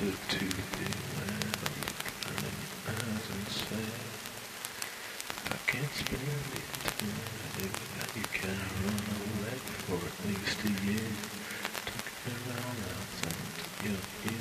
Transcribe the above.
closer to the land. I look in your eyes and say, I can't spend eternity without you. Can I run away for at least a year? Talking around outside your ear.